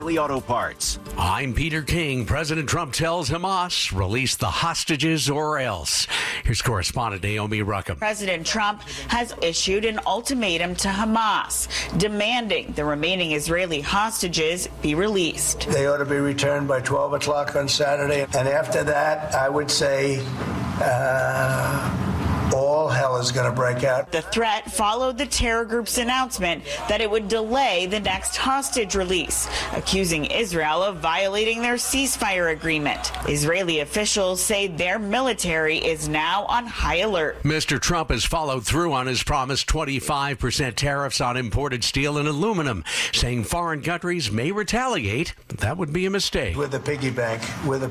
Auto Parts. I'm Peter King. President Trump tells Hamas, release the hostages or else. Here's correspondent Naomi Ruckham. President Trump has issued an ultimatum to Hamas, demanding the remaining Israeli hostages be released. They ought to be returned by 12 o'clock on Saturday. And after that, I would say all hell is going to break out. The threat followed the terror group's announcement that it would delay the next hostage release, accusing Israel of violating their ceasefire agreement. Israeli officials say their military is now on high alert. Mr. Trump has followed through on his promised 25% tariffs on imported steel and aluminum, saying foreign countries may retaliate. That would be a mistake. We're the piggy bank.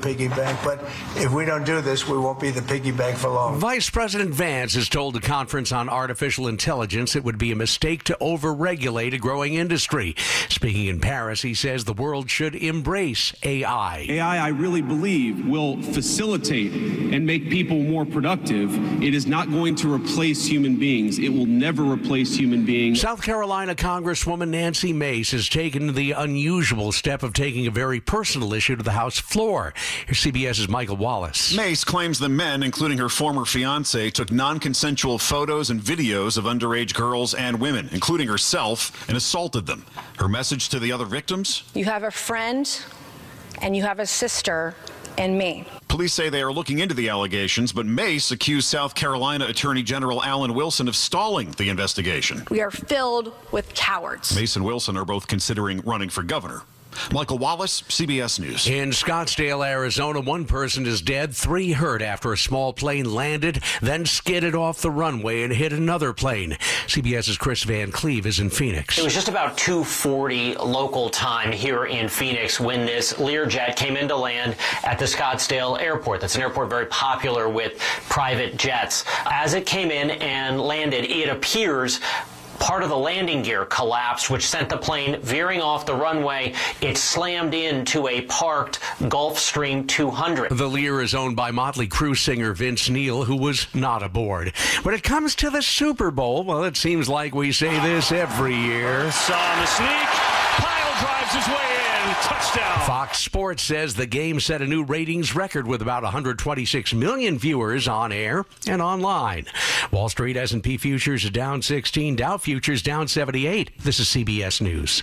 But if we don't do this, we won't be the piggy bank for long. Vice President Vance has told the conference on artificial intelligence it would be a mistake to overregulate a growing industry. Speaking in Paris, he says the world should embrace AI. AI, I really believe, will facilitate and make people more productive. It is not going to replace human beings. It will never replace human beings. South Carolina Congresswoman Nancy Mace has taken the unusual step of taking a very personal issue to the House floor. Here's CBS's Michael Wallace. Mace claims the men, including her former fiancé, took non-consensual photos and videos of underage girls and women, including herself, and assaulted them. Her message to the other victims? You have a friend and you have a sister in me. Police say they are looking into the allegations, but Mace accused South Carolina Attorney General Alan Wilson of stalling the investigation. We are filled with cowards. Mace and Wilson are both considering running for governor. Michael Wallace, CBS News. In Scottsdale, Arizona, one person is dead, 3 hurt after a small plane landed, then skidded off the runway and hit another plane. CBS's Chris Van Cleve is in Phoenix. It was just about 2:40 local time here in Phoenix when this Learjet came into land at the Scottsdale airport. That's an airport very popular with private jets. As it came in and landed, it appears part of the landing gear collapsed, which sent the plane veering off the runway. It slammed into a parked Gulfstream 200. The Lear is owned by Motley Crue singer Vince Neil, who was not aboard. When it comes to the Super Bowl, well, it seems like we say this every year. Saw the sneak. Pyle drives his way in. Touchdown. Fox Sports says the game set a new ratings record with about 126 million viewers on air and online. Wall Street S&P futures are down 16, Dow futures down 78. This is CBS News.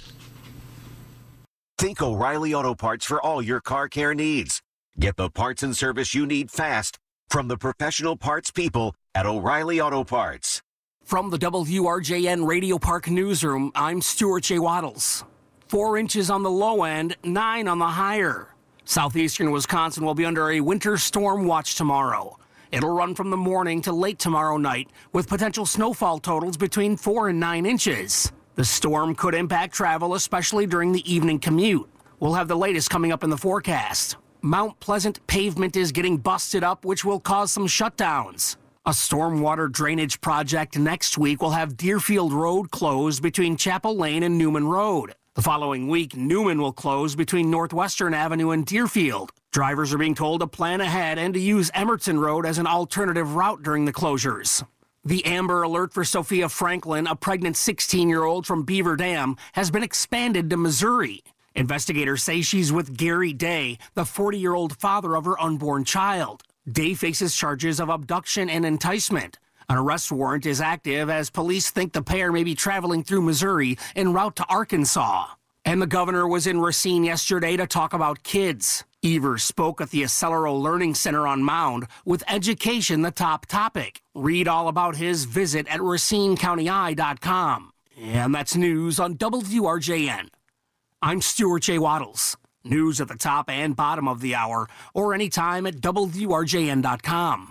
Think O'Reilly Auto Parts for all your car care needs. Get the parts and service you need fast from the professional parts people at O'Reilly Auto Parts. From the WRJN Radio Park Newsroom, I'm Stuart J. Waddles. 4 inches on the low end, 9 on the higher. Southeastern Wisconsin will be under a winter storm watch tomorrow. It'll run from the morning to late tomorrow night, with potential snowfall totals between 4 and 9 inches. The storm could impact travel, especially during the evening commute. We'll have the latest coming up in the forecast. Mount Pleasant pavement is getting busted up, which will cause some shutdowns. A stormwater drainage project next week will have Deerfield Road closed between Chapel Lane and Newman Road. The following week, Newman will close between Northwestern Avenue and Deerfield. Drivers are being told to plan ahead and to use Emerson Road as an alternative route during the closures. The Amber Alert for Sophia Franklin, a pregnant 16-year-old from Beaver Dam, has been expanded to Missouri. Investigators say she's with Gary Day, the 40-year-old father of her unborn child. Day faces charges of abduction and enticement. An arrest warrant is active as police think the pair may be traveling through Missouri en route to Arkansas. And the governor was in Racine yesterday to talk about kids. Evers spoke at the Accelero Learning Center on Mound, with education the top topic. Read all about his visit at RacineCountyEye.com. And that's news on WRJN. I'm Stuart J. Waddles. News at the top and bottom of the hour, or anytime at WRJN.com.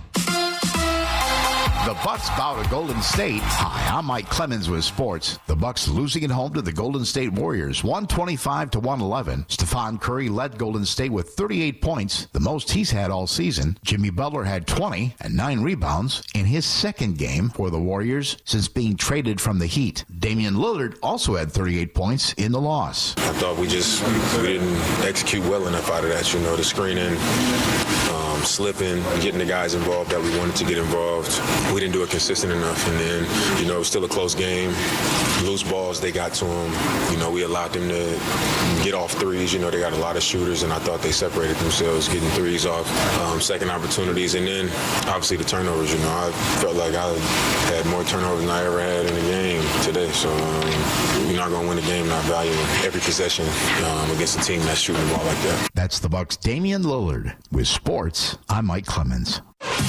The Bucks bow to Golden State. Hi, I'm Mike Clemens with sports. The Bucks losing at home to the Golden State Warriors, 125-111. Stephon Curry led Golden State with 38 points, the most he's had all season. Jimmy Butler had 20 and 9 rebounds in his second game for the Warriors since being traded from the Heat. Damian Lillard also had 38 points in the loss. I thought we didn't execute well enough out of that, the screening. slipping, getting the guys involved that we wanted to get involved. We didn't do it consistent enough, and then, it was still a close game. Loose balls, they got to them. We allowed them to get off threes. They got a lot of shooters, and I thought they separated themselves getting threes off second opportunities. And then, obviously, the turnovers. I felt like I had more turnovers than I ever had in a game today. So you're not going to win a game not valuing every possession against a team that's shooting the ball like that. That's the Bucks' Damian Lillard. With sports, I'm Mike Clemens.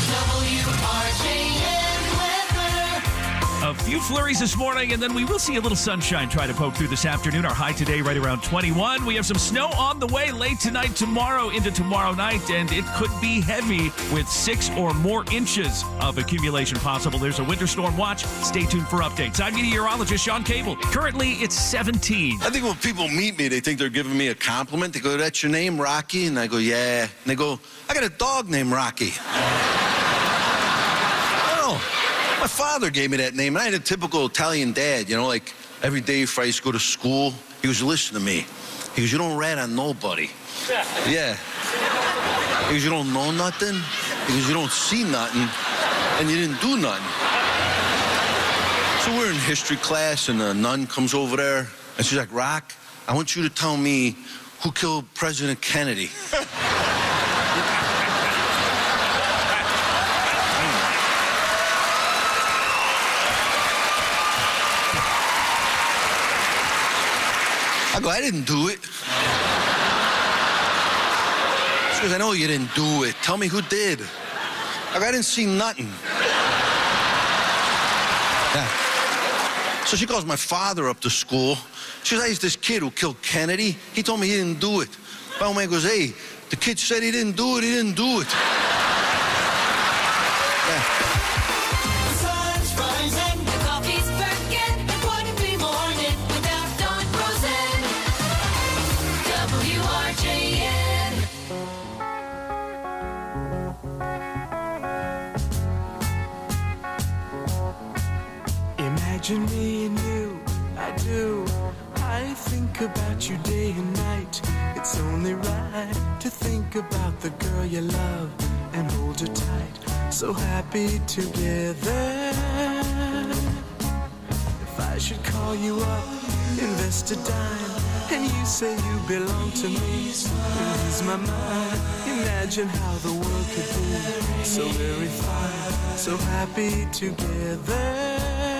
A few flurries this morning, and then we will see a little sunshine try to poke through this afternoon. Our high today right around 21. We have some snow on the way late tonight, tomorrow into tomorrow night, and it could be heavy with 6 or more inches of accumulation possible. There's a winter storm watch. Stay tuned for updates. I'm meteorologist Sean Cable. Currently, it's 17. I think when people meet me, they think they're giving me a compliment. They go, "That's your name, Rocky?" And I go, "Yeah." And they go, "I got a dog named Rocky." My father gave me that name, and I had a typical Italian dad, like every day before I used to go to school, he was listening to me. He goes, "You don't rat on nobody." Yeah. He goes, "You don't know nothing." He goes, "You don't see nothing, and you didn't do nothing." So we're in history class, and a nun comes over there, and she's like, "Rock, I want you to tell me who killed President Kennedy." I go, "I didn't do it." She goes, "I know you didn't do it. Tell me who did." I go, "I didn't see nothing." Yeah. So she calls my father up to school. She goes, "I used this kid who killed Kennedy. He told me he didn't do it." My old man goes, "Hey, the kid said he didn't do it. He didn't do it." Yeah. Imagine me and you, I do. I think about you day and night. It's only right to think about the girl you love and hold her tight. So happy together. If I should call you up, invest a dime, and you say you belong to me, ease my mind. Imagine how the world could be so very fine, so happy together.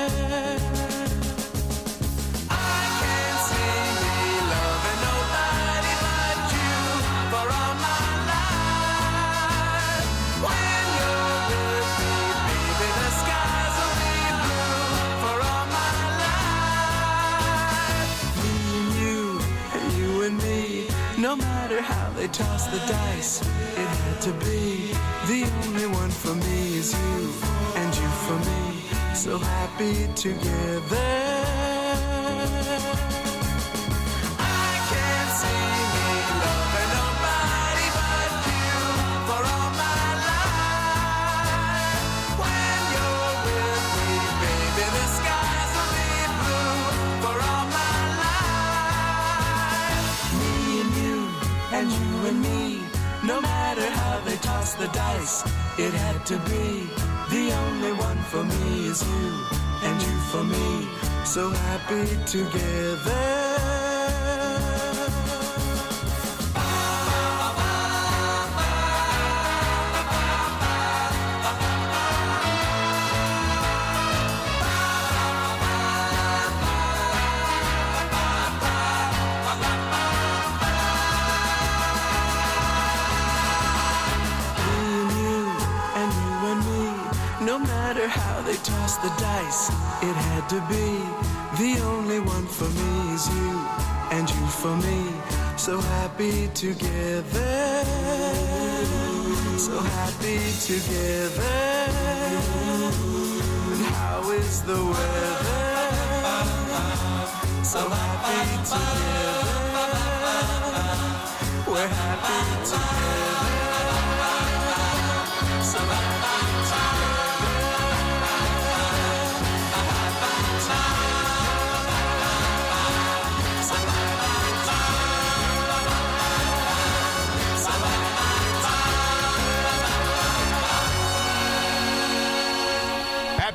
No matter how they toss the dice, it had to be. The only one for me is you, and you for me, so happy together. I can't see me loving nobody but you for all my life. When you're with me, baby, the skies will be blue for all my life. Me and you, and you and me, no matter how they toss the dice, it had to be. The only one for me is you, and you for me, so happy together. No matter how they toss the dice, it had to be. The only one for me is you, and you for me, so happy together. So happy together. And how is the weather? So happy together. We're happy together. So happy together.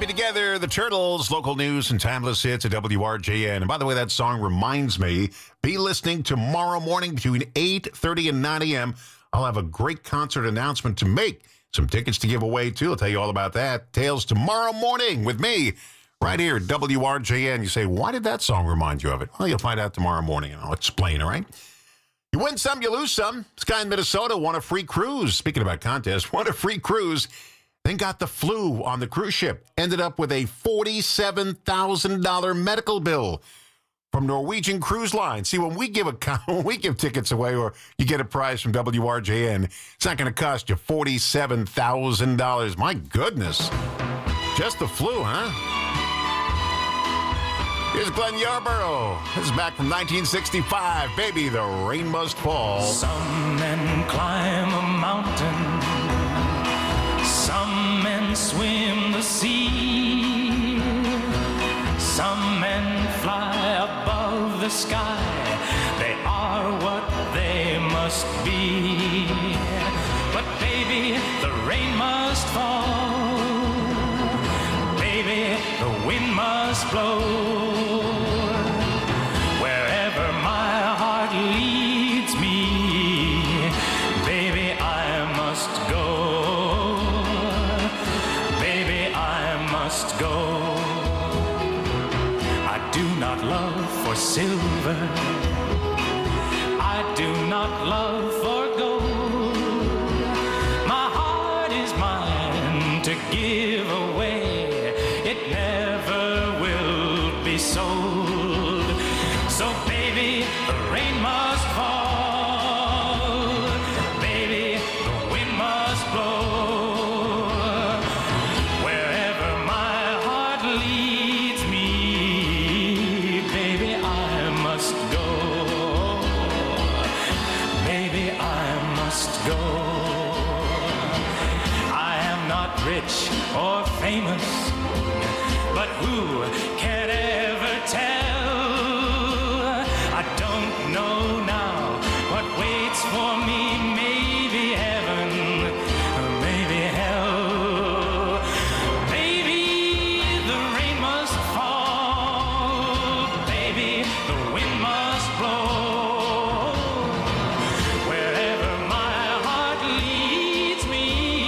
Happy Together, the Turtles, local news and timeless hits at WRJN. And by the way, that song reminds me, be listening tomorrow morning between 8:30 and 9 a.m. I'll have a great concert announcement to make. Some tickets to give away, too. I'll tell you all about that. Tales tomorrow morning with me right here at WRJN. You say, why did that song remind you of it? Well, you'll find out tomorrow morning, and I'll explain, all right? You win some, you lose some. This guy in Minnesota won a free cruise. Speaking about contests, won a free cruise. Then got the flu on the cruise ship. Ended up with a $47,000 medical bill from Norwegian Cruise Line. See, when we give tickets away or you get a prize from WRJN, it's not going to cost you $47,000. My goodness. Just the flu, huh? Here's Glenn Yarborough. This is back from 1965. Baby, the rain must fall. Some men climb a mountain. Some men swim the sea. Some men fly above the sky. They are what they must be. But baby, the rain must fall. Baby, the wind must blow. Wherever my heart leads me, baby, I must go. Go. I do not love for silver. I do not love for gold. My heart is mine to give away. It never will be sold. So baby, the rain must fall. Baby, the wind must blow. Or famous, but who can ever tell? I don't know now what waits for me. Maybe heaven, or maybe hell. Baby, the rain must fall. Baby, the wind must blow. Wherever my heart leads me,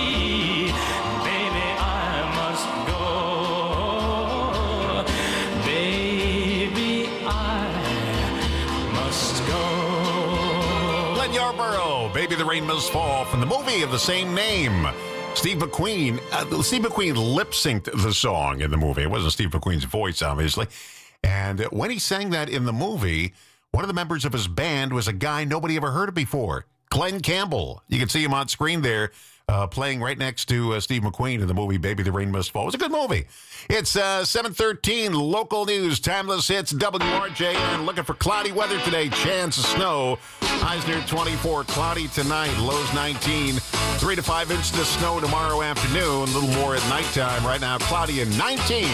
Yarborough, Baby the Rain Must Fall, from the movie of the same name. Steve McQueen lip-synced the song in the movie. It wasn't Steve McQueen's voice, obviously. And when he sang that in the movie, one of the members of his band was a guy nobody ever heard of before, Glenn Campbell. You can see him on screen there, playing right next to Steve McQueen in the movie Baby the Rain Must Fall. It was a good movie. It's 7:13, local news, timeless hits, WRJN. Looking for cloudy weather today, chance of snow. Highs near 24, cloudy tonight, lows 19. 3 to 5 inches of snow tomorrow afternoon, a little more at nighttime. Right now, cloudy and 19.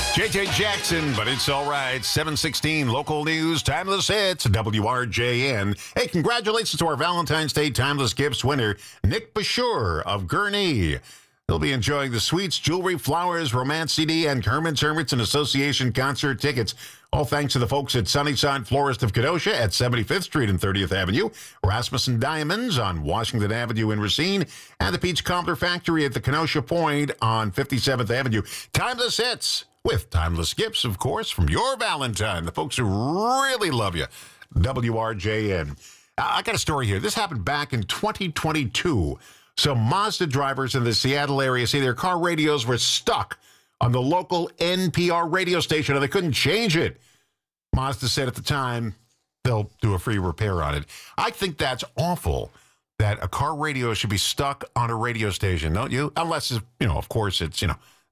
JJ Jackson, but it's all right. 7:16 local news, timeless hits, WRJN. Hey, congratulations to our Valentine's Day timeless gifts winner, Nick Bashur of Gurnee. He'll be enjoying the sweets, jewelry, flowers, romance CD, and Herman's Hermits and Association concert tickets. All thanks to the folks at Sunnyside Florist of Kenosha at 75th Street and 30th Avenue, Rasmussen Diamonds on Washington Avenue in Racine, and the Peach Cobbler Factory at the Kenosha Point on 57th Avenue. Timeless hits with timeless gifts, of course, from your Valentine, the folks who really love you. WRJN. I got a story here. This happened back in 2022. Some Mazda drivers in the Seattle area say their car radios were stuck on the local NPR radio station, and they couldn't change it. Mazda said at the time they'll do a free repair on it. I think that's awful that a car radio should be stuck on a radio station, don't you? Unless, of course, it's,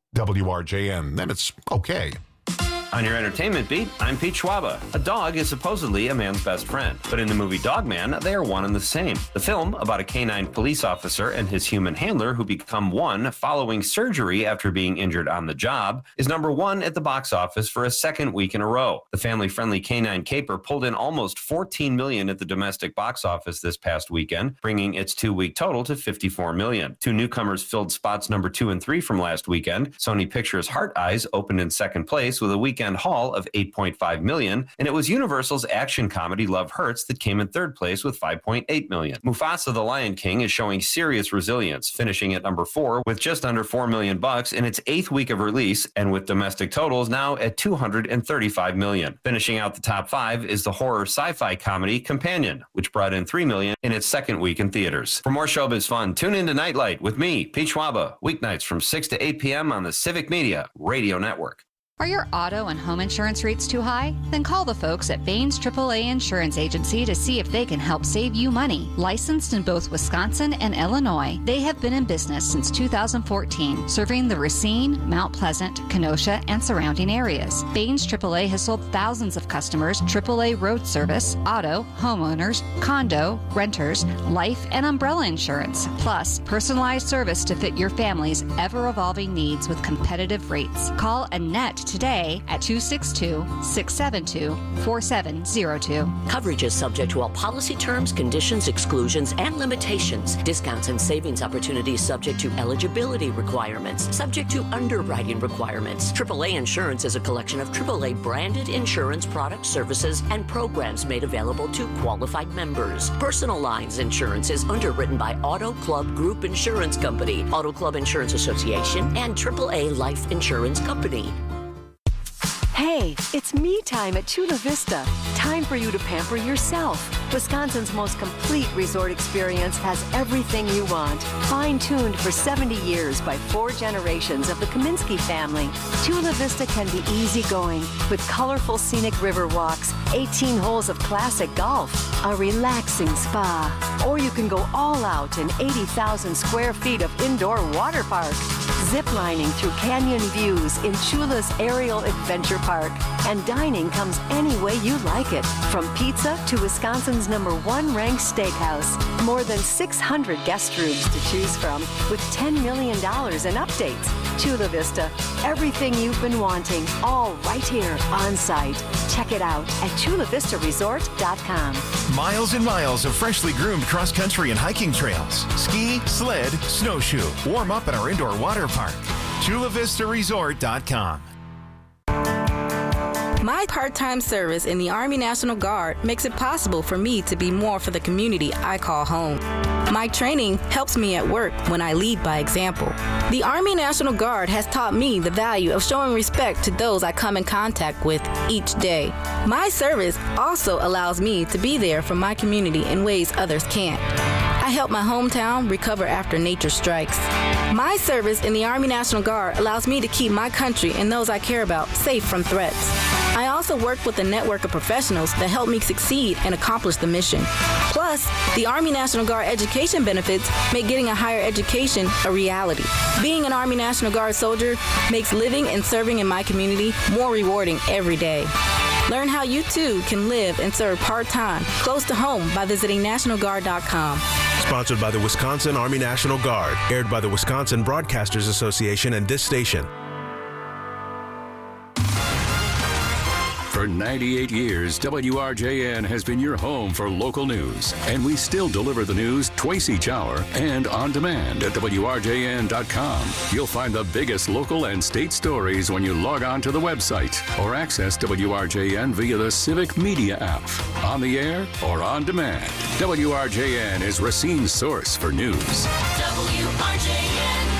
WRJN. Then it's okay. On your entertainment beat, I'm Pete Schwaba. A dog is supposedly a man's best friend, but in the movie Dog Man, they are one and the same. The film, about a canine police officer and his human handler who become one following surgery after being injured on the job, is number one at the box office for a second week in a row. The family-friendly canine caper pulled in almost $14 million at the domestic box office this past weekend, bringing its two-week total to $54 million. Two newcomers filled spots number 2 and 3 from last weekend. Sony Pictures' Heart Eyes opened in second place with a weekend haul of $8.5 million, and it was Universal's action comedy Love Hurts that came in third place with $5.8 million. Mufasa the Lion King is showing serious resilience, finishing at number 4 with just under $4 million in its 8th week of release, and with domestic totals now at $235 million. Finishing out the top 5 is the horror sci-fi comedy Companion, which brought in $3 million in its second week in theaters. For more showbiz fun, tune in to Nightlight with me, Pete Schwaba, weeknights from 6 to 8 p.m. on the Civic Media Radio Network. Are your auto and home insurance rates too high? Then call the folks at Baines AAA Insurance Agency to see if they can help save you money. Licensed in both Wisconsin and Illinois, they have been in business since 2014, serving the Racine, Mount Pleasant, Kenosha, and surrounding areas. Baines AAA has sold thousands of customers AAA road service, auto, homeowners, condo, renters, life, and umbrella insurance, plus personalized service to fit your family's ever-evolving needs with competitive rates. Call Annette today at 262-672-4702. Coverage is subject to all policy terms, conditions, exclusions, and limitations. Discounts and savings opportunities subject to eligibility requirements, subject to underwriting requirements. AAA Insurance is a collection of AAA branded insurance products, services, and programs made available to qualified members. Personal lines insurance is underwritten by Auto Club Group Insurance Company, Auto Club Insurance Association, and AAA Life Insurance Company. Hey, it's me time at Chula Vista. Time for you to pamper yourself. Wisconsin's most complete resort experience has everything you want. Fine-tuned for 70 years by 4 generations of the Kaminsky family. Chula Vista can be easygoing with colorful scenic river walks, 18 holes of classic golf, a relaxing spa. Or you can go all out in 80,000 square feet of indoor water park. Ziplining through canyon views in Chula's Aerial Adventure Park. And dining comes any way you like it. From pizza to Wisconsin's #1 ranked steakhouse. More than 600 guest rooms to choose from with $10 million in updates. Chula Vista, everything you've been wanting, all right here on site. Check it out at chulavistaresort.com. Miles and miles of freshly groomed cross-country and hiking trails. Ski, sled, snowshoe. Warm up at our indoor water park. chulavistaresort.com. My part-time service in the Army National Guard makes it possible for me to be more for the community I call home. My training helps me at work when I lead by example. The Army National Guard has taught me the value of showing respect to those I come in contact with each day. My service also allows me to be there for my community in ways others can't. I help my hometown recover after nature strikes. My service in the Army National Guard allows me to keep my country and those I care about safe from threats. I also work with a network of professionals that help me succeed and accomplish the mission. Plus, the Army National Guard education benefits make getting a higher education a reality. Being an Army National Guard soldier makes living and serving in my community more rewarding every day. Learn how you too can live and serve part-time close to home by visiting nationalguard.com. Sponsored by the Wisconsin Army National Guard. Aired by the Wisconsin Broadcasters Association and this station. 98 years, WRJN has been your home for local news, and we still deliver the news twice each hour and on demand at WRJN.com. You'll find the biggest local and state stories when you log on to the website or access WRJN via the Civic Media app, on the air or on demand. WRJN is Racine's source for news. WRJN.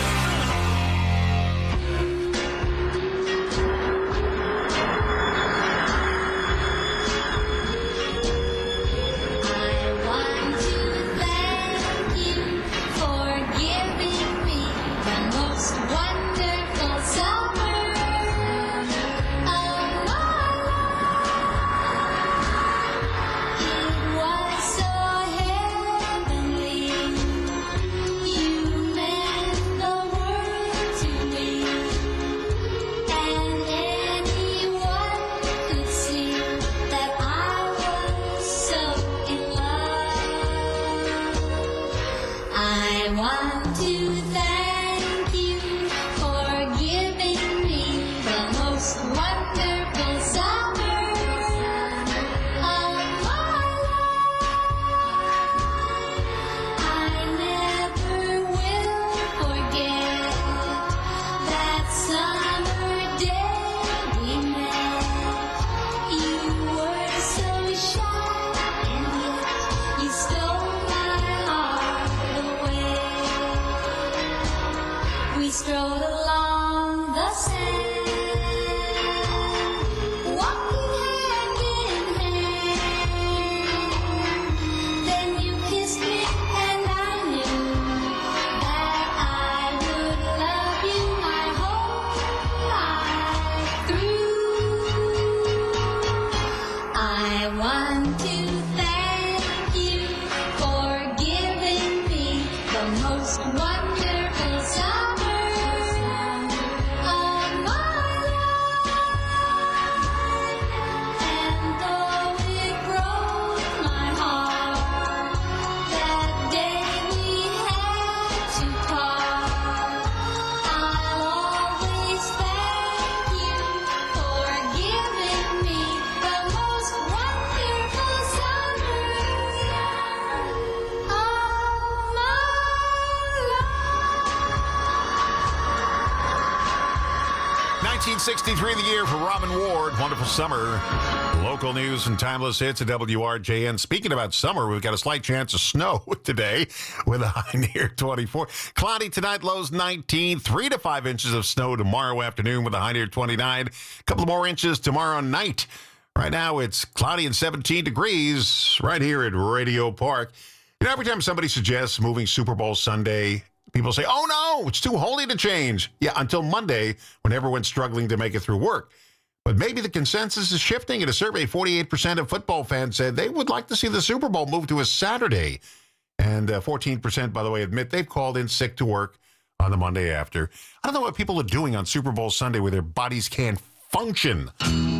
The year for Robin Ward. Wonderful summer. Local news and timeless hits at WRJN. Speaking about summer, we've got a slight chance of snow today with a high near 24. Cloudy tonight, lows 19. 3 to 5 inches of snow tomorrow afternoon with a high near 29. A couple more inches tomorrow night. Right now, it's cloudy and 17 degrees right here at Radio Park. You know, every time somebody suggests moving Super Bowl Sunday, people say, oh, no, it's too holy to change. Yeah, until Monday when everyone's struggling to make it through work. But maybe the consensus is shifting. In a survey, 48% of football fans said they would like to see the Super Bowl move to a Saturday. And 14%, by the way, admit they've called in sick to work on the Monday after. I don't know what people are doing on Super Bowl Sunday where their bodies can't function.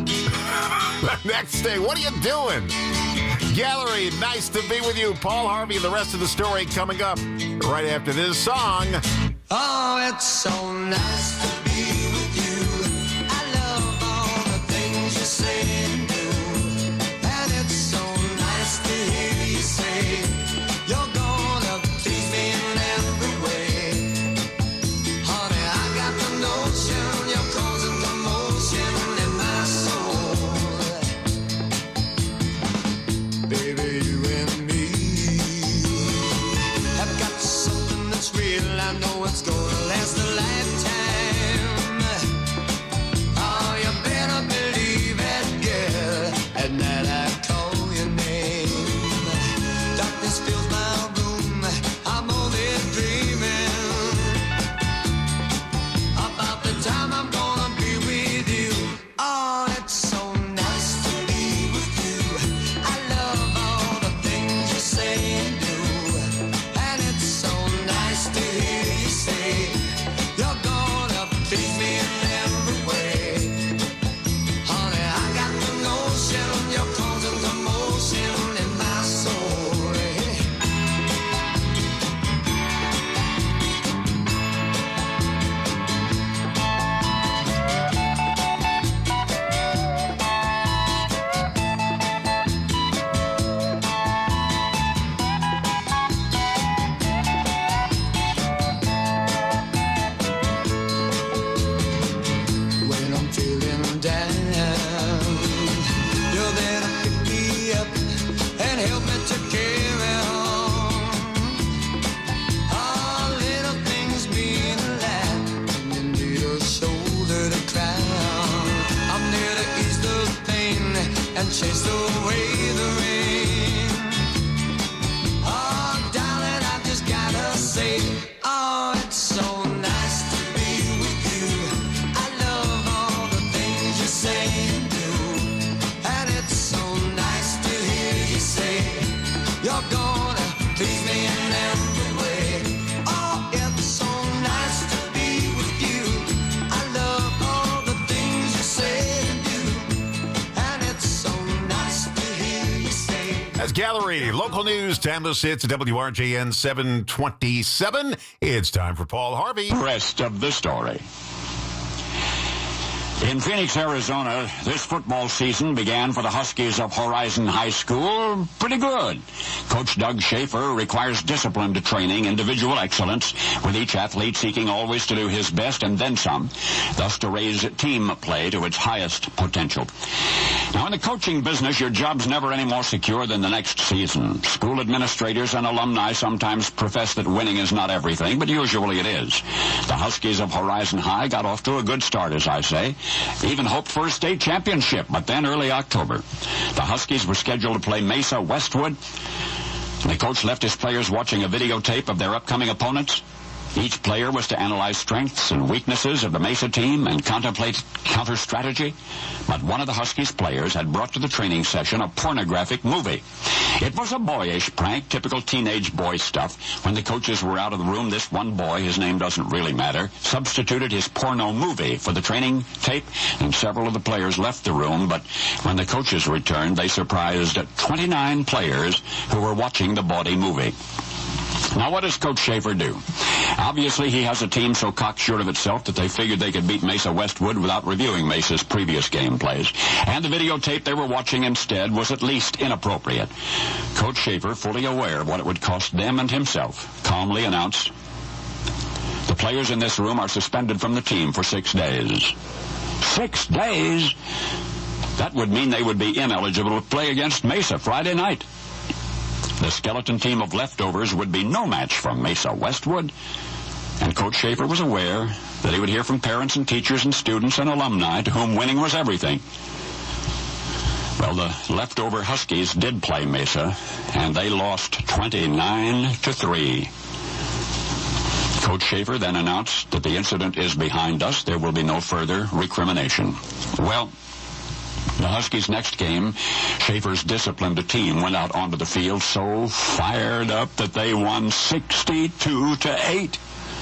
Next day, what are you doing? Gallery, nice to be with you. Paul Harvey and the rest of the story coming up right after this song. Oh, it's so nice to be with you. I love all the things you say and do. And it's so nice to hear you say you're gonna please me in every way. Honey, I got the notion you're causing commotion in my soul. Baby, you and me have got something that's real. I know it's gonna last a lifetime. Oh, you better believe it, girl. At night I call your name. Darkness fills my room. I'm only dreaming about the time I'm gonna be with you. Oh, it's so nice to be with you. I love all the things you say and do. And it's so nice to hear you say say, oh, it's so nice to be with you. I love all the things you say and do. And it's so nice to hear you say, you're gonna please me in every way. Oh, it's so nice to be with you. I love all the things you say and do. And it's so nice to hear you say. That's Gallery. Local news, timeless hits at WRJN 727. It's time for Paul Harvey. Rest of the story. In Phoenix, Arizona, this football season began for the Huskies of Horizon High School pretty good. Coach Doug Schaefer requires disciplined training, individual excellence, with each athlete seeking always to do his best and then some, thus to raise team play to its highest potential. Now, in the coaching business, your job's never any more secure than the next season. School administrators and alumni sometimes profess that winning is not everything, but usually it is. The Huskies of Horizon High got off to a good start, as I say. Even hoped for a state championship, but then early October, the Huskies were scheduled to play Mesa Westwood. The coach left his players watching a videotape of their upcoming opponents. Each player was to analyze strengths and weaknesses of the Mesa team and contemplate counter-strategy. But one of the Huskies players had brought to the training session a pornographic movie. It was a boyish prank, typical teenage boy stuff. When the coaches were out of the room, this one boy, his name doesn't really matter, substituted his porno movie for the training tape, and several of the players left the room. But when the coaches returned, they surprised 29 players who were watching the bawdy movie. Now, what does Coach Schaefer do? Obviously, he has a team so cocksure of itself that they figured they could beat Mesa Westwood without reviewing Mesa's previous game plays. And the videotape they were watching instead was at least inappropriate. Coach Schaefer, fully aware of what it would cost them and himself, calmly announced, "The players in this room are suspended from the team for 6 days." 6 days? That would mean they would be ineligible to play against Mesa Friday night. The skeleton team of leftovers would be no match for Mesa Westwood, and Coach Schaefer was aware that he would hear from parents and teachers and students and alumni to whom winning was everything. Well, the leftover Huskies did play Mesa, and they lost 29-3. Coach Schaefer then announced that the incident is behind us. There will be no further recrimination. Well, the Huskies' next game, Schaefer's disciplined team went out onto the field so fired up that they won 62-8.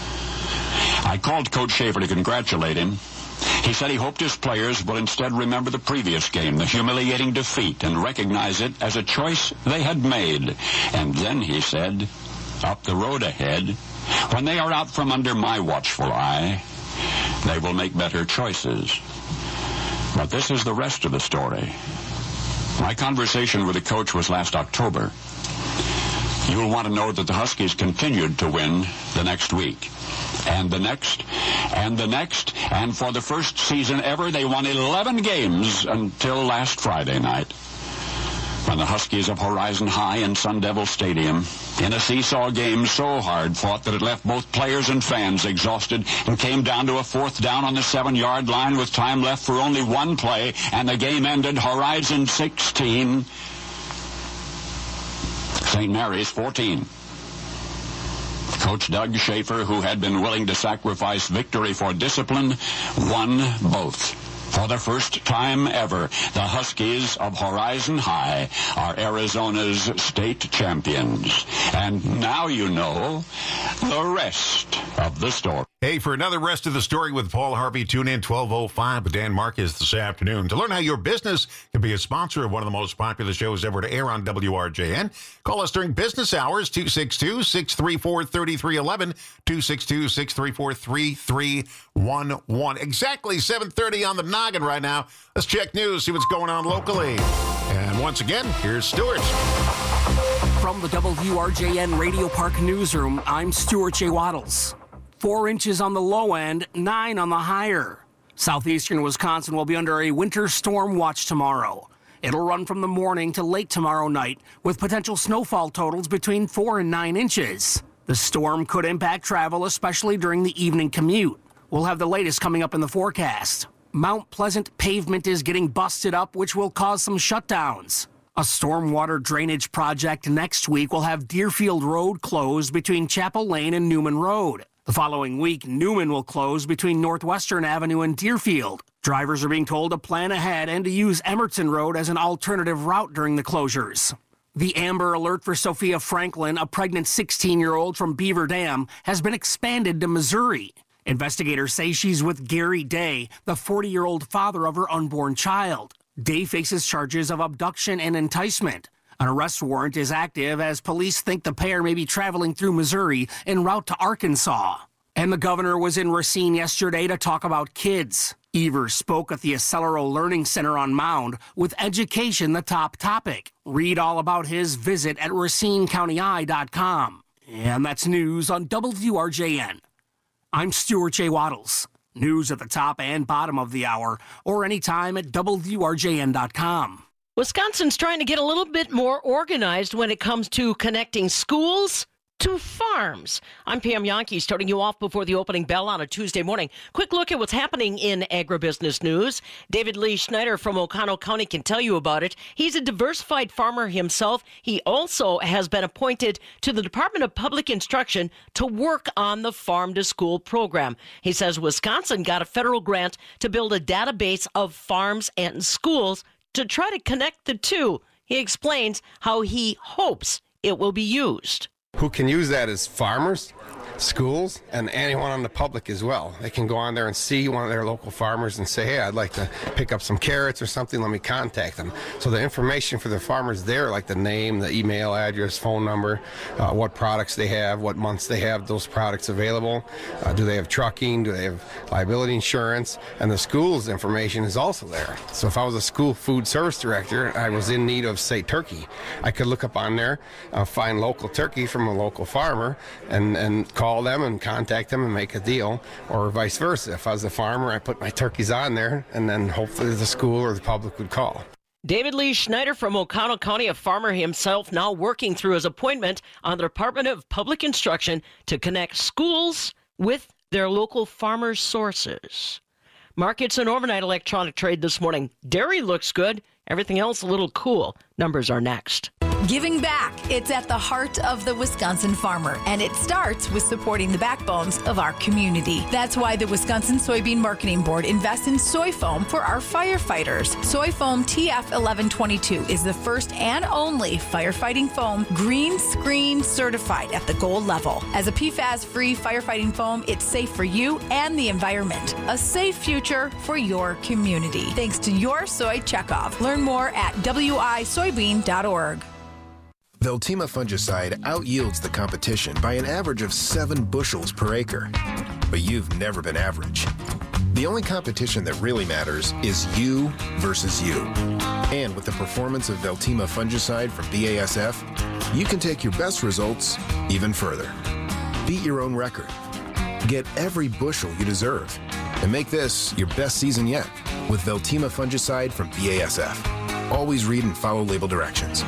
I called Coach Schaefer to congratulate him. He said he hoped his players will instead remember the previous game, the humiliating defeat, and recognize it as a choice they had made. And then, he said, up the road ahead, when they are out from under my watchful eye, they will make better choices. But this is the rest of the story. My conversation with the coach was last October. You'll want to know that the Huskies continued to win the next week. And the next, and the next, and for the first season ever, they won 11 games until last Friday night, when the Huskies of Horizon High in Sun Devil Stadium, in a seesaw game so hard-fought that it left both players and fans exhausted, and came down to a 4th down on the 7-yard line with time left for only one play, and the game ended Horizon 16, St. Mary's 14. Coach Doug Schaefer, who had been willing to sacrifice victory for discipline, won both. For the first time ever, the Huskies of Horizon High are Arizona's state champions. And now you know the rest of the story. Hey, for another rest of the story with Paul Harvey, tune in 12:05 with Dan Marcus this afternoon. To learn how your business can be a sponsor of one of the most popular shows ever to air on WRJN, call us during business hours, 262-634-3311, 262-634-3311. Exactly 7:30 on the noggin right now. Let's check news, see what's going on locally. And once again, here's Stuart. From the WRJN Radio Park Newsroom, I'm Stuart J. Waddles. 4 inches on the low end, 9 on the higher. Southeastern Wisconsin will be under a winter storm watch tomorrow. It'll run from the morning to late tomorrow night, with potential snowfall totals between 4 and 9 inches. The storm could impact travel, especially during the evening commute. We'll have the latest coming up in the forecast. Mount Pleasant pavement is getting busted up, which will cause some shutdowns. A stormwater drainage project next week will have Deerfield Road closed between Chapel Lane and Newman Road. The following week, Newman will close between Northwestern Avenue and Deerfield. Drivers are being told to plan ahead and to use Emerson Road as an alternative route during the closures. The Amber Alert for Sophia Franklin, a pregnant 16-year-old from Beaver Dam, has been expanded to Missouri. Investigators say she's with Gary Day, the 40-year-old father of her unborn child. Day faces charges of abduction and enticement. An arrest warrant is active as police think the pair may be traveling through Missouri en route to Arkansas. And the governor was in Racine yesterday to talk about kids. Evers spoke at the Accelero Learning Center on Mound, with education the top topic. Read all about his visit at RacineCountyEye.com. And that's news on WRJN. I'm Stuart J. Waddles. News at the top and bottom of the hour, or anytime at WRJN.com. Wisconsin's trying to get a little bit more organized when it comes to connecting schools to farms. I'm Pam Yankee, starting you off before the opening bell on a Tuesday morning. Quick look at what's happening in agribusiness news. David Lee Schneider from Oconto County can tell you about it. He's a diversified farmer himself. He also has been appointed to the Department of Public Instruction to work on the Farm to School program. He says Wisconsin got a federal grant to build a database of farms and schools to try to connect the two. He explains how he hopes it will be used. Who can use that is farmers, schools, and anyone on the public as well. They can go on there and see one of their local farmers and say, hey, I'd like to pick up some carrots or something, let me contact them. So the information for the farmers there, like the name, the email address, phone number, what products they have, what months they have those products available, do they have trucking, do they have liability insurance, and the school's information is also there. So if I was a school food service director, I was in need of, say, turkey, I could look up on there, find local turkey from a local farmer, and call them and contact them and make a deal, or vice versa. If I was a farmer, I put my turkeys on there, and then hopefully the school or the public would call. David Lee Schneider from Oconto County, a farmer himself, now working through his appointment on the Department of Public Instruction to connect schools with their local farmers' sources. Markets and overnight electronic trade this morning. Dairy looks good. Everything else a little cool. Numbers are next. Giving back. It's at the heart of the Wisconsin farmer, and it starts with supporting the backbones of our community. That's why the Wisconsin Soybean Marketing Board invests in soy foam for our firefighters. Soy foam TF 1122 is the first and only firefighting foam green screen certified at the gold level. As a PFAS-free firefighting foam, it's safe for you and the environment. A safe future for your community. Thanks to your soy checkoff. Learn more at wisoybean.org. Veltima fungicide out-yields the competition by an average of 7 bushels per acre. But you've never been average. The only competition that really matters is you versus you. And with the performance of Veltima fungicide from BASF, you can take your best results even further. Beat your own record. Get every bushel you deserve. And make this your best season yet with Veltima fungicide from BASF. Always read and follow label directions.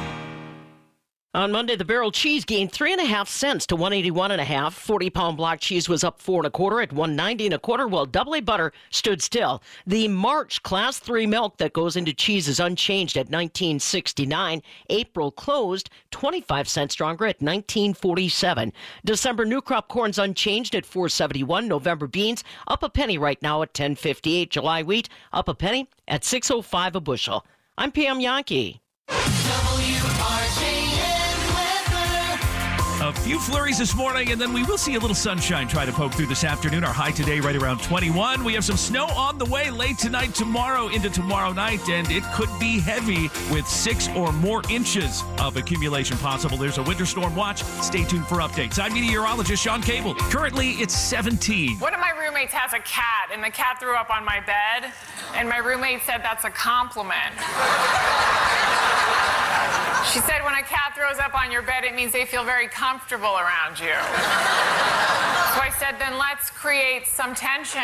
On Monday, the barrel cheese gained 3.5 cents to 181.5. 40-pound block cheese was up 4 1/4 at 190 1/4, while double A butter stood still. The March Class 3 milk that goes into cheese is unchanged at $19.69. April closed 25 cents stronger at $19.47. December new crop corn's unchanged at $4.71. November beans up a penny right now at $10.58. July wheat up a penny at $6.05 a bushel. I'm Pam Yankee. A few flurries this morning, and then we will see a little sunshine try to poke through this afternoon. Our high today right around 21. We have some snow on the way late tonight, tomorrow into tomorrow night, and it could be heavy with 6 or more inches of accumulation possible. There's a winter storm watch. Stay tuned for updates. I'm meteorologist Sean Cable. Currently, it's 17. One of my roommates has a cat, and the cat threw up on my bed, and my roommate said that's a compliment. She said when a cat throws up on your bed, it means they feel very comfortable around you. So I said, then let's create some tension.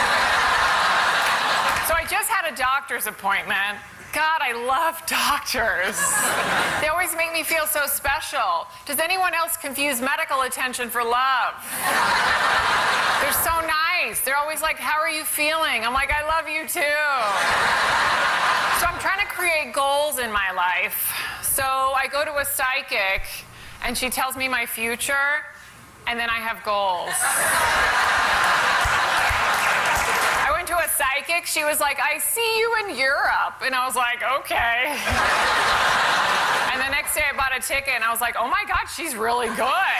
So I just had a doctor's appointment. God, I love doctors. They always make me feel so special. Does anyone else confuse medical attention for love? They're so nice. They're always like, how are you feeling? I'm like, I love you too. So I'm trying to create goals in my life So I go to a psychic, and she tells me my future, and then I have goals. I went to a psychic. She was like, I see you in Europe. And I was like, okay. And the next day I bought a ticket, and I was like, oh my God, she's really good.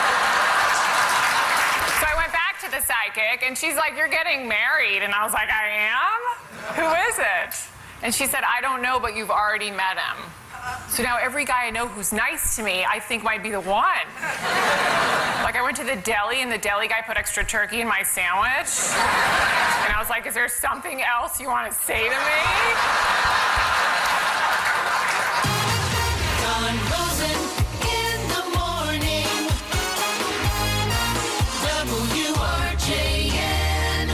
So I went back to the psychic, and she's like, you're getting married. And I was like, I am? Who is it? And she said, I don't know, but you've already met him. So now every guy I know who's nice to me, I think might be the one. Like I went to the deli, and the deli guy put extra turkey in my sandwich. And I was like, is there something else you want to say to me? Don Rosen in the morning. WRJN.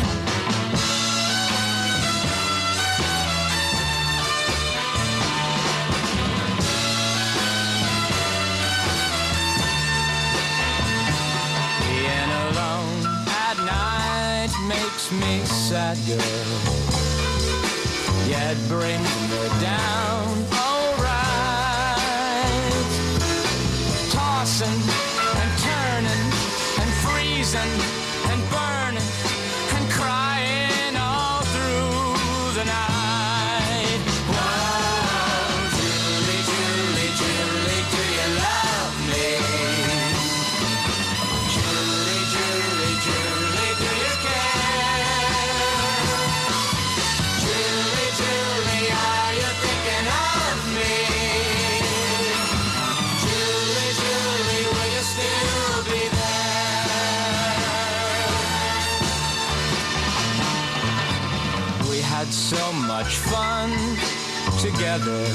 Being alone at night makes me sad, girl. Yeah, it brings me down. Alright. Tossing and turning and freezing and burning and crying all through the night. Whoa, Julie, Julie, Julie, do you love me? Julie, Julie, Julie, do you care? Julie, Julie, are you thinking of me? Julie, Julie, will you still be there? We had so much fun together.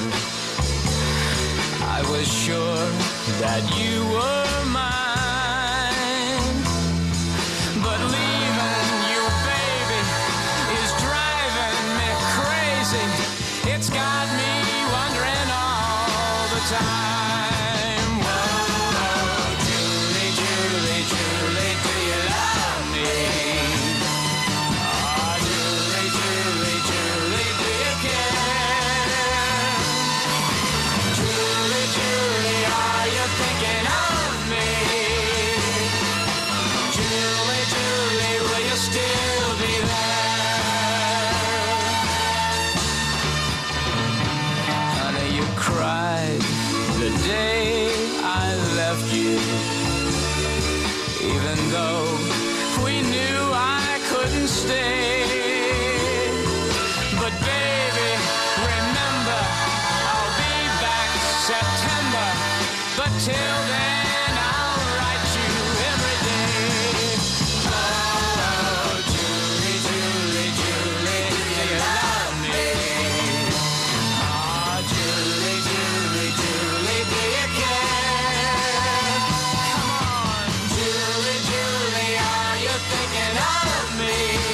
I was sure that you were mine. But leaving you, baby, is driving me crazy. It's got me wondering all the time. Whoa, Julie, Julie, Julie, do you love me? Oh, Julie, Julie, Julie, do you care? Julie, Julie, are you thinking of me? Julie, Julie, will you still be there? Honey, you cried the day I left you, even though we knew I couldn't stay. But baby, remember, I'll be back September. But till then, I'll write you every day. Oh, Julie, Julie, Julie, do you love me? Oh, Julie, Julie, Julie, do you care? Come on, Julie, Julie, are you thinking of me?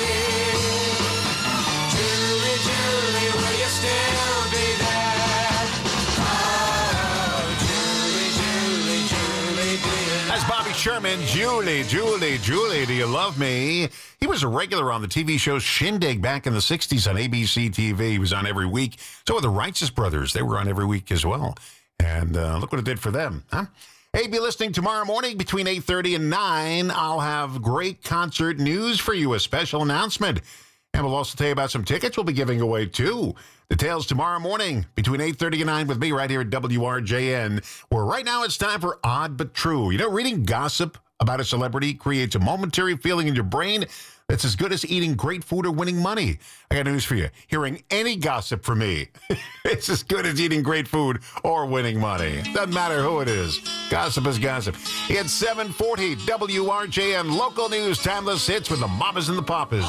Julie, Julie, will you still be there? Oh, Julie, Julie, Julie, do you That's Bobby Sherman. Julie, Julie, Julie, do you love me? He was a regular on the TV show Shindig back in the 60s on ABC TV. He was on every week. So were the Righteous Brothers. They were on every week as well. And look what it did for them, huh? Hey, be listening tomorrow morning between 8:30 and 9. I'll have great concert news for you, a special announcement. And we'll also tell you about some tickets we'll be giving away, too. Details tomorrow morning between 8:30 and 9 with me right here at WRJN, where right now it's time for Odd But True. You know, reading gossip about a celebrity creates a momentary feeling in your brain that's as good as eating great food or winning money. I got news for you. Hearing any gossip from me, it's as good as eating great food or winning money. Doesn't matter who it is. Gossip is gossip. It's 740 WRJN local news, timeless hits with the mamas and the papas.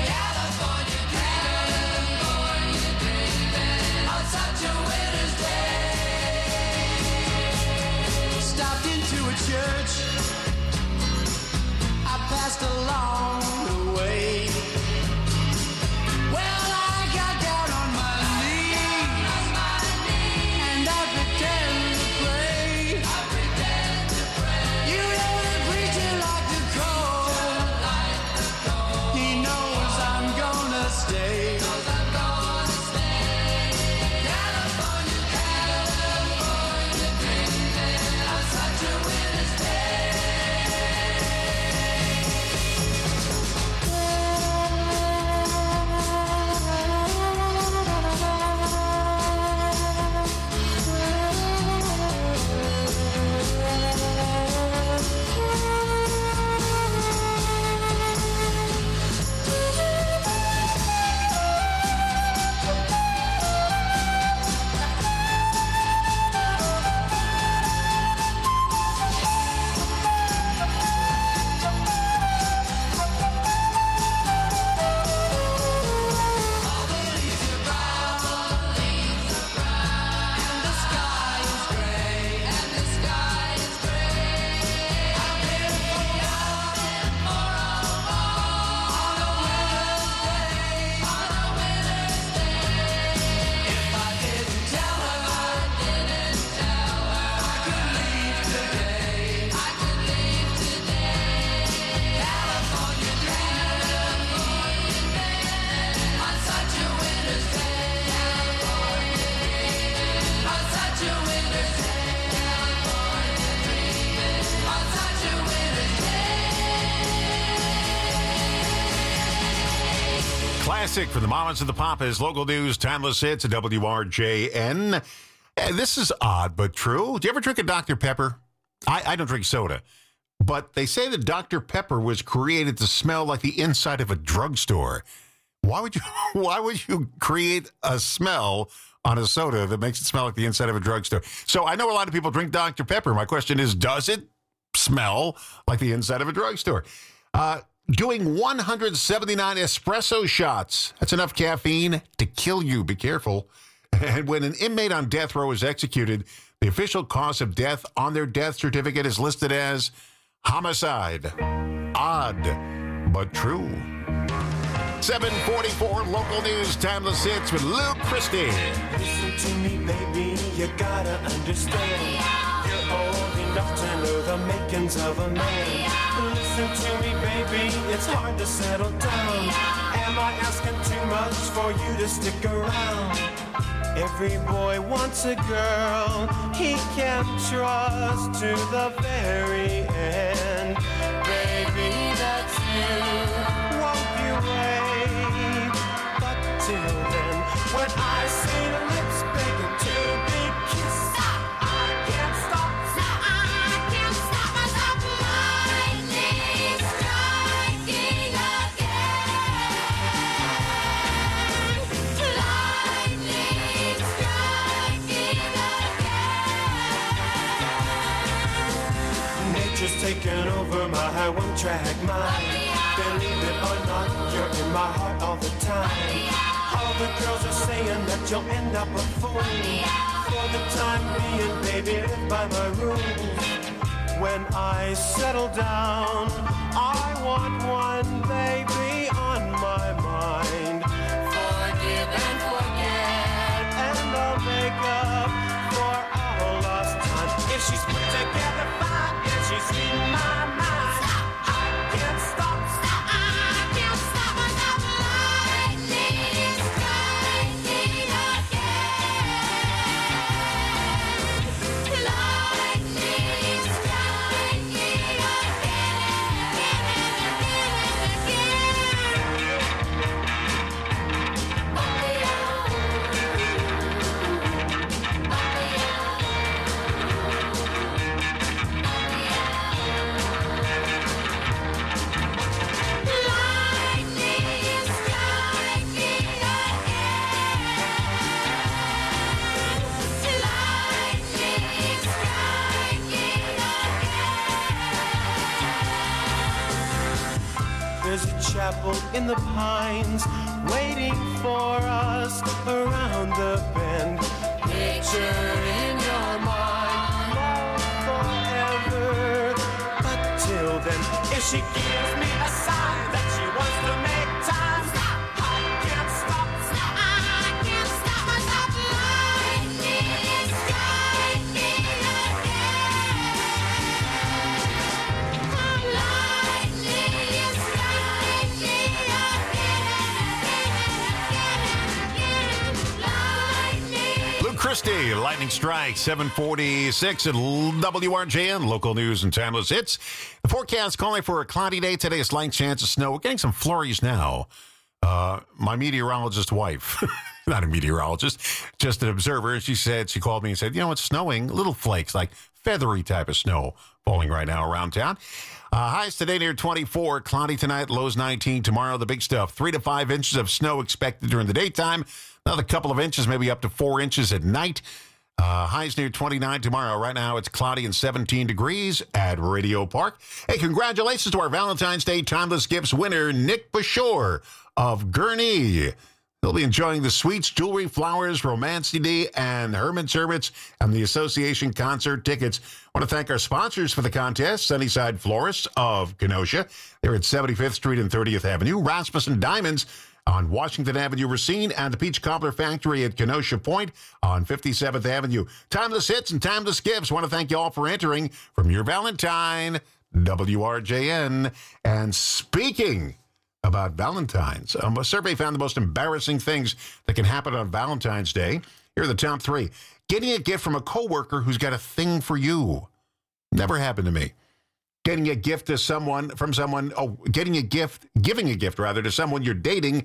Such a winter's day. classic for the Mamas and the Papas. Local news, timeless hits at WRJN. This is odd but true. Do you ever drink a Dr. Pepper? I don't drink soda. But they say that Dr. Pepper was created to smell like the inside of a drugstore. Why would you create a smell on a soda that makes it smell like the inside of a drugstore? So I know a lot of people drink Dr. Pepper. My question is, does it smell like the inside of a drugstore? Doing 179 espresso shots. That's enough caffeine to kill you. Be careful. And when an inmate on death row is executed, the official cause of death on their death certificate is listed as homicide. Odd, but true. 7:44 local news, timeless hits with Luke Christie. Listen to me, baby, you gotta understand. You're old enough to know the makings of a man. Listen to me, baby, it's hard to settle down. Am I asking too much for you to stick around? Every boy wants a girl he can trust to the very end. Baby, that's you. Won't you wait? But till then, when I see lips begging to be kissed, I can't stop. I can't stop myself. Lightning striking again. Lightning striking again. Nature's taken over my one-track mind. Believe it or not, you're in my heart all the time. All the girls are saying that you'll end up a fool. For the time being, baby, live by my rules. When I settle down, I want one baby on my mind. Forgive and forget, and I'll make up for all lost time. If she's put together fine, if she's in my mind. There's a chapel in the pines waiting for us around the bend. Picture in your mind, love forever. But till then, if she gives me a sign that she wants to make time, I can't stop. I can't stop myself. Lightning striking Christie, Lightning Strike, 746 at WRJN, local news and timeless hits. The forecast calling for a cloudy day today, a slight chance of snow. We're getting some flurries now. My meteorologist wife, not a meteorologist, just an observer, she called me and said, it's snowing, little flakes, like feathery type of snow falling right now around town. Highs today near 24, cloudy tonight, lows 19. Tomorrow, the big stuff, 3 to 5 inches of snow expected during the daytime. Another couple of inches, maybe up to 4 inches at night. Highs near 29 tomorrow. Right now, it's cloudy and 17 degrees at Radio Park. Hey, congratulations to our Valentine's Day Timeless Gifts winner, Nick Bashore of Gurnee. He'll be enjoying the sweets, jewelry, flowers, romance CD, and Herman Service and the Association concert tickets. I want to thank our sponsors for the contest, Sunnyside Florists of Kenosha. They're at 75th Street and 30th Avenue. Rasmussen Diamonds on Washington Avenue, Racine, and the Peach Cobbler Factory at Kenosha Point on 57th Avenue. Timeless hits and timeless gifts. I want to thank you all for entering from your Valentine, WRJN. And speaking about Valentine's, a survey found the most embarrassing things that can happen on Valentine's Day. Here are the top 3. Getting a gift from a coworker who's got a thing for you. Never happened to me. Getting a gift to giving a gift to someone you're dating,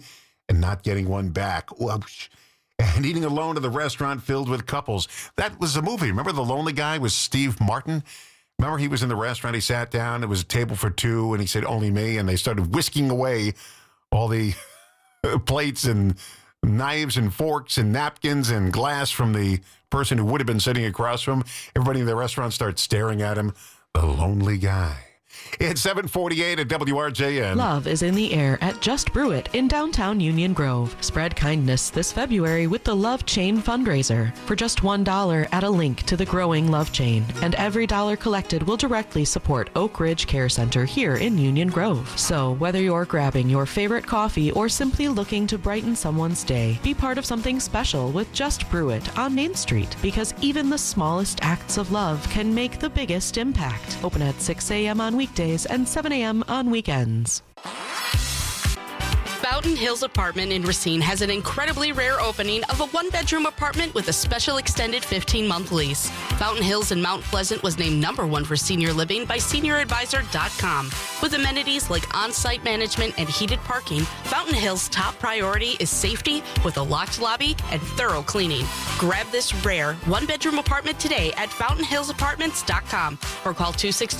and not getting one back. And eating alone in the restaurant filled with couples. That was a movie. Remember The Lonely Guy with Steve Martin? Remember he was in the restaurant, he sat down, it was a table for two, and he said, only me, and they started whisking away all the plates and knives and forks and napkins and glass from the person who would have been sitting across from him. Everybody in the restaurant starts staring at him. The Lonely Guy. It's 7:48 at WRJN. Love is in the air at Just Brew It in downtown Union Grove. Spread kindness this February with the Love Chain fundraiser. For just $1, add a link to the growing Love Chain, and every dollar collected will directly support Oak Ridge Care Center here in Union Grove. So whether you're grabbing your favorite coffee or simply looking to brighten someone's day, be part of something special with Just Brew It on Main Street, because even the smallest acts of love can make the biggest impact. Open at 6 a.m. on weekdays and 7 a.m. on weekends. Fountain Hills Apartment in Racine has an incredibly rare opening of a one-bedroom apartment with a special extended 15-month lease. Fountain Hills in Mount Pleasant was named #1 for senior living by SeniorAdvisor.com. With amenities like on-site management and heated parking, Fountain Hills' top priority is safety with a locked lobby and thorough cleaning. Grab this rare one-bedroom apartment today at FountainHillsApartments.com or call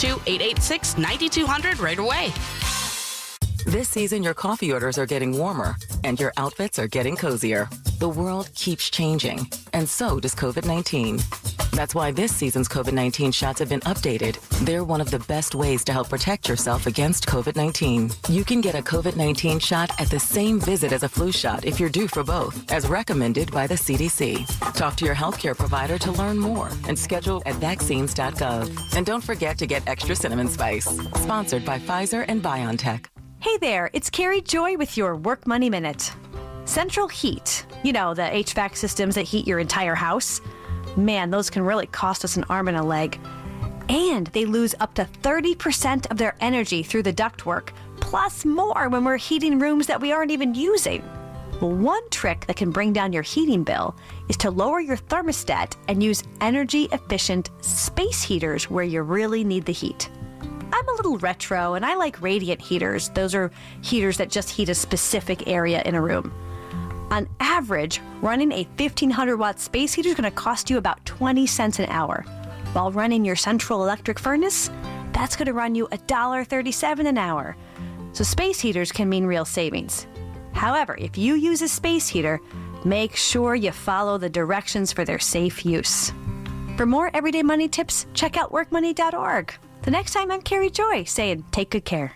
262-886-9200 right away. This season, your coffee orders are getting warmer, and your outfits are getting cozier. The world keeps changing, and so does COVID-19. That's why this season's COVID-19 shots have been updated. They're one of the best ways to help protect yourself against COVID-19. You can get a COVID-19 shot at the same visit as a flu shot if you're due for both, as recommended by the CDC. Talk to your healthcare provider to learn more and schedule at vaccines.gov. And don't forget to get extra cinnamon spice. Sponsored by Pfizer and BioNTech. Hey there, it's Carrie Joy with your Work Money Minute. Central heat, you know, the HVAC systems that heat your entire house. Man, those can really cost us an arm and a leg. And they lose up to 30% of their energy through the ductwork, plus more when we're heating rooms that we aren't even using. Well, one trick that can bring down your heating bill is to lower your thermostat and use energy-efficient space heaters where you really need the heat. I'm a little retro, and I like radiant heaters. Those are heaters that just heat a specific area in a room. On average, running a 1,500-watt space heater is going to cost you about 20 cents an hour. While running your central electric furnace, that's going to run you $1.37 an hour. So space heaters can mean real savings. However, if you use a space heater, make sure you follow the directions for their safe use. For more everyday money tips, check out workmoney.org. The next time, I'm Carrie Joy saying, take good care.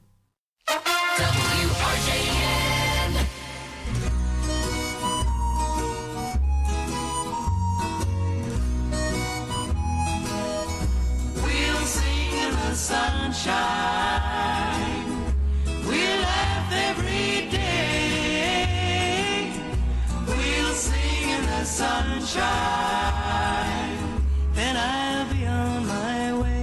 WRJN. We'll sing in the sunshine. We'll laugh every day. We'll sing in the sunshine. Then I'll be on my way.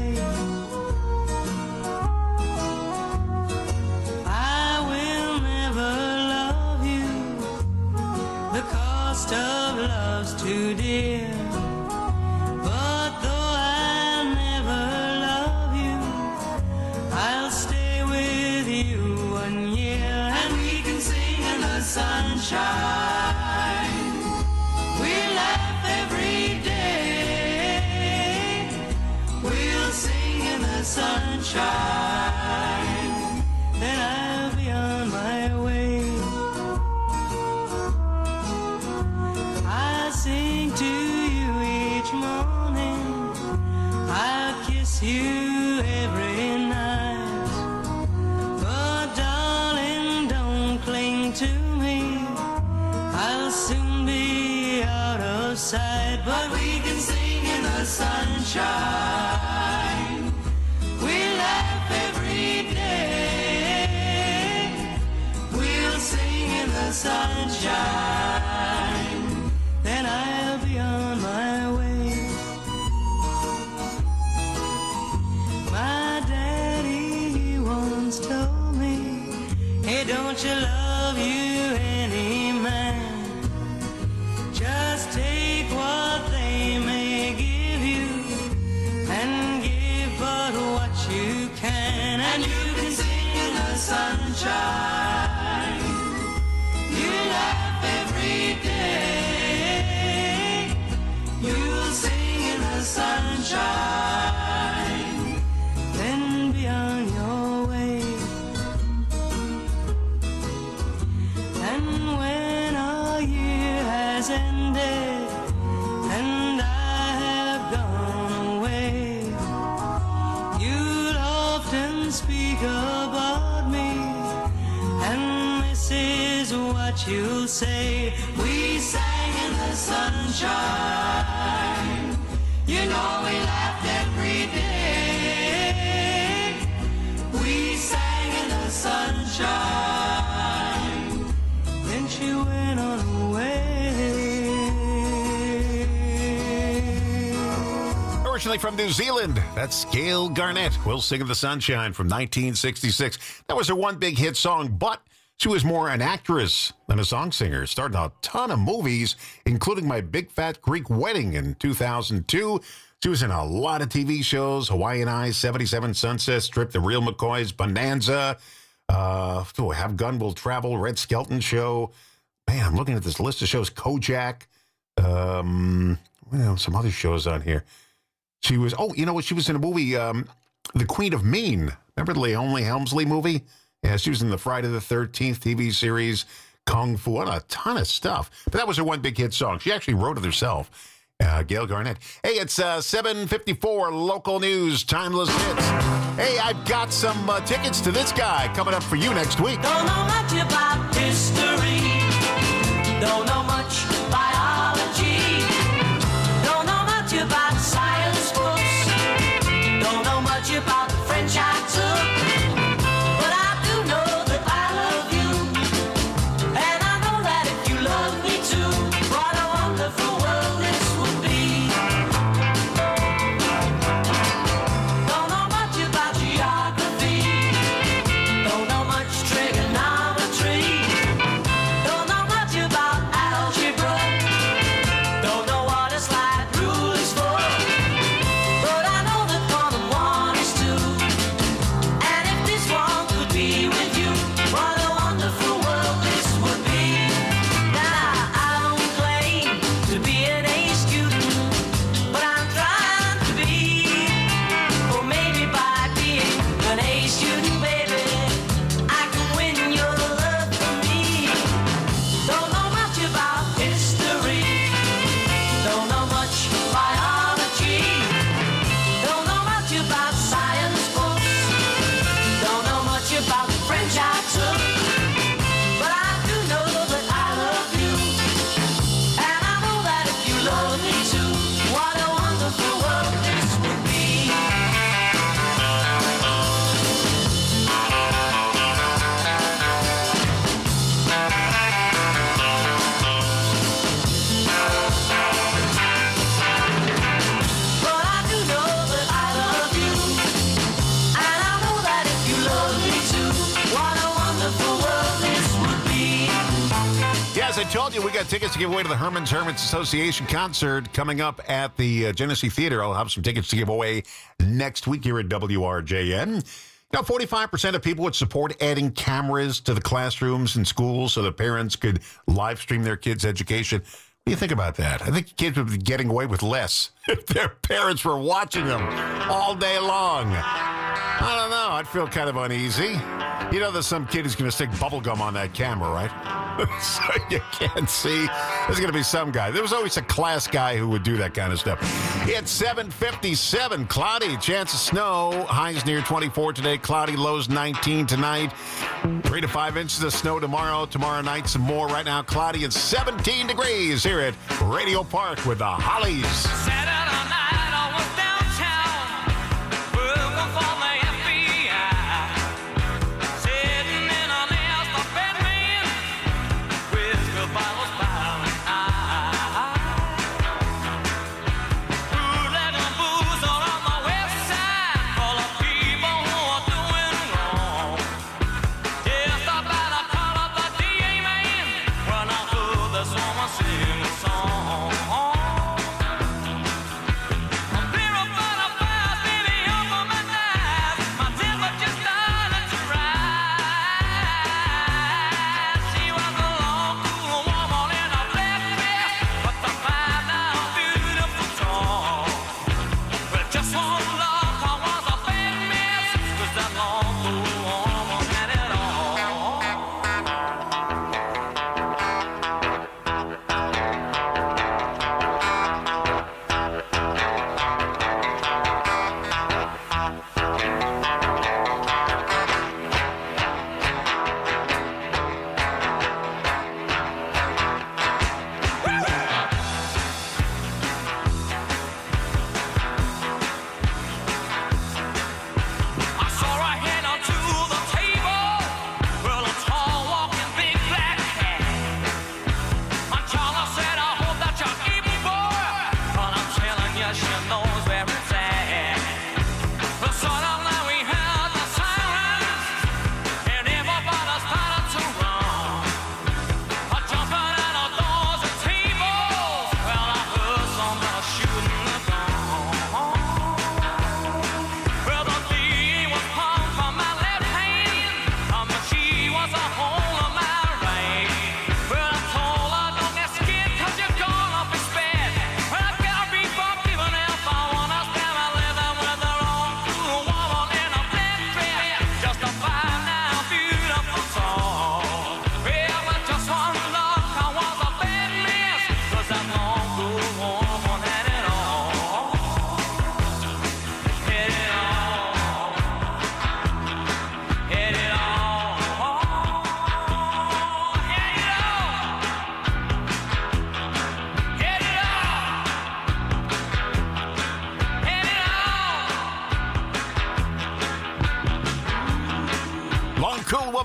Of love's too dear, but though I'll never love you, I'll stay with you 1 year, and we can sing in the sunshine. We laugh every day. We'll sing in the sunshine. Then I'll be on my way. Sing to you each morning. I'll kiss you every night. But darling, don't cling to me. I'll soon be out of sight. But we can sing in the sunshine. We laugh every day. We'll sing in the sunshine. Then I'll be on my way. My daddy once told me, hey, don't you love you any man? Just take what they may give you and give but what you can. And you can sing in the sunshine. You every day. You'll sing in the sunshine, then be on your way. And when our year has ended and I have gone away, you'll often speak about me, and this is what you'll say. We sang in the sunshine, you know we laughed every day. We sang in the sunshine, then she went on her way. Originally from New Zealand, that's Gail Garnett. We'll Sing in the Sunshine from 1966. That was her one big hit song, but she was more an actress than a song singer. Starred in a ton of movies, including My Big Fat Greek Wedding in 2002. She was in a lot of TV shows, Hawaiian Eyes, 77 Sunset Strip, The Real McCoys, Bonanza, Have Gun Will Travel, Red Skelton Show. Man, I'm looking at this list of shows. Kojak. Some other shows on here. She was, she was in a movie, The Queen of Mean. Remember the Leone Helmsley movie? Yeah, she was in the Friday the 13th TV series, Kung Fu, and a ton of stuff. But that was her one big hit song. She actually wrote it herself, Gail Garnett. Hey, it's 7:54, local news, timeless hits. Hey, I've got some tickets to this guy coming up for you next week. Don't know much about history, don't know much biology, don't know much about science books, don't know much about the French I took, but I do know that I love you, and I know that if you love me too, what a wonderful world this would be. Don't know much about geography, don't know much trigonometry, don't know much about algebra, don't know what a slide rule is for, but I know that 1 and 1 is 2, and if this one could be with you, what a wonderful world this would be. Now I don't claim to be an A student, but I'm trying to be, or maybe by being an A student, baby, I can win your love for me. Don't know much about history, don't know much biology, don't know much about science books, don't know much about the French I took, but I do know that I love you, and I know that if you love me too, what a wonderful world this would be. But I do know that I love you, and I know that if you love me too, what a wonderful world this would be. Yeah, as I told you, we got tickets to give away to the Herman's Hermits Association concert coming up at the Genesee Theater. I'll have some tickets to give away next week here at WRJN. Now, 45% of people would support adding cameras to the classrooms and schools so that parents could live stream their kids' education. What do you think about that? I think kids would be getting away with less if their parents were watching them all day long. I don't know. I'd feel kind of uneasy. You know, there's some kid who's going to stick bubble gum on that camera, right? So you can't see. There's going to be some guy. There was always a class guy who would do that kind of stuff. It's 7:57. Cloudy. Chance of snow. Highs near 24 today. Cloudy. Lows 19 tonight. 3 to 5 inches of snow tomorrow. Tomorrow night, some more. Right now, cloudy and 17 degrees here at Radio Park with the Hollies. Saturday night, I was downtown, working for the FBI, sitting in a nest of bedmen, whiskey bottles by my eye. Bootleg and booze all on the west side, full of people who are doing wrong. Just about a call up the DA man, when I heard the someone sing a song. She was a long, cool woman in a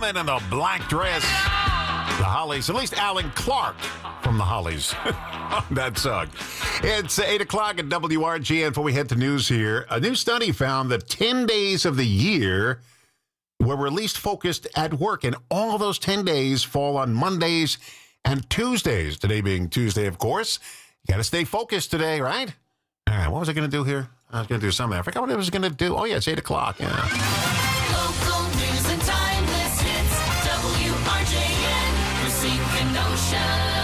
woman in the black dress. The Hollies, at least Alan Clark from the Hollies. That song. It's 8 o'clock at WRGN. Before we head to news here, a new study found that 10 days of the year were least focused at work, and all those 10 days fall on Mondays and Tuesdays. Today being Tuesday, of course. You got to stay focused today, right? All right, what was I going to do here? I was going to do something. I forgot what I was going to do. Oh, yeah, it's 8 o'clock. Yeah. Local news and timeless hits. WRJN, Racine Kenosha.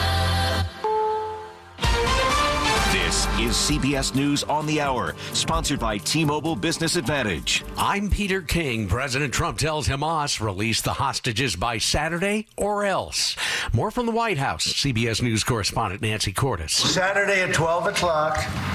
This is CBS News on the Hour, sponsored by T-Mobile Business Advantage. I'm Peter King. President Trump tells Hamas release the hostages by Saturday or else. More from the White House. CBS News correspondent Nancy Cordes. Saturday at 12 o'clock,